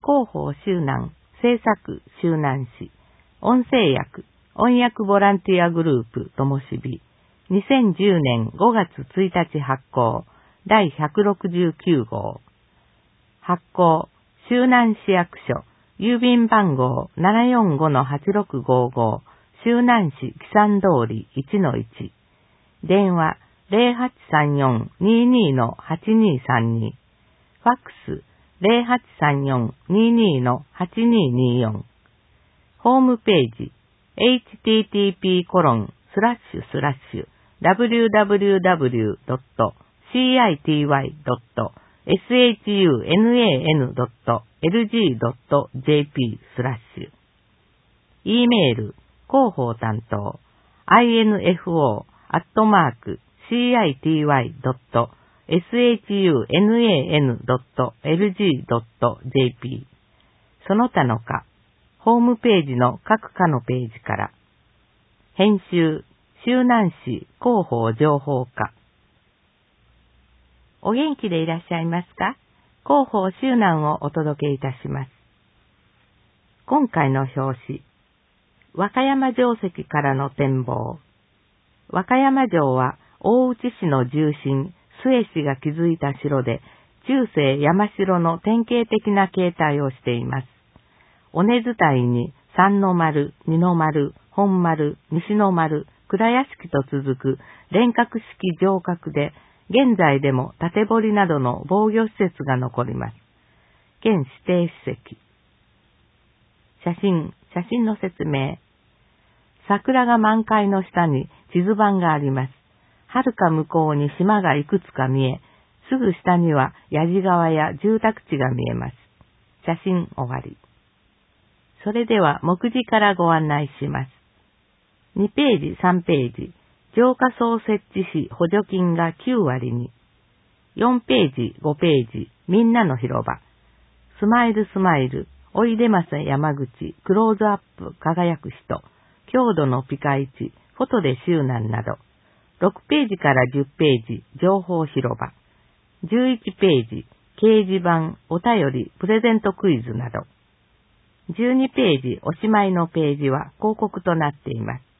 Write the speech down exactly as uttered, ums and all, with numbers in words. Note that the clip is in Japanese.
広報周南制作周南市音声訳音訳ボランティアグループともしびにせんじゅうねんごがつついたち発行第ひゃくろくじゅうきゅうごう発行周南市役所郵便番号 ななよんごのはちろくごご周南市木山通り いちのいち電話 ゼロはちさんよんにーにーのはちにーさんに ファックス ゼロはちさんよんにーにーのはちにーにーよんホームページ エイチティーティーピーコロンスラッシュスラッシュダブリューダブリューダブリュードットシーアイティーワイドットエスエイチユーエヌエーエヌドットエルジードットジェーピースラッシュ E メール広報担当 アイエヌエフオー アットマーク シーアイティーワイドットエスエイチユーエヌエーエヌドットエルジードットジェーピー その他の課ホームページの各課のページから編集周南市広報情報課お元気でいらっしゃいますか？広報周南をお届けいたします。今回の表紙和歌山城跡からの展望和歌山城は大内市の重臣末氏が築いた城で中世山城の典型的な形態をしています。尾根伝いに三の丸、二の丸、本丸、西の丸、蔵屋敷と続く連郭式城郭で現在でも縦堀などの防御施設が残ります。現指定史跡。写真、写真の説明。桜が満開の下に地図板があります。遥か向こうに島がいくつか見え、すぐ下には矢地川や住宅地が見えます。写真終わり。それでは目次からご案内します。にページ、さんページ。城下層設置費補助金がきゅうわりに。よんページ、ごページ。みんなの広場。スマイルスマイル。おいでませ山口。クローズアップ輝く人。郷土のピカイチ。フォトで周南など。ろくページからじゅっページ。情報広場。じゅういちページ。掲示板、お便り、プレゼントクイズなど。じゅうにページ、おしまいのページは広告となっています。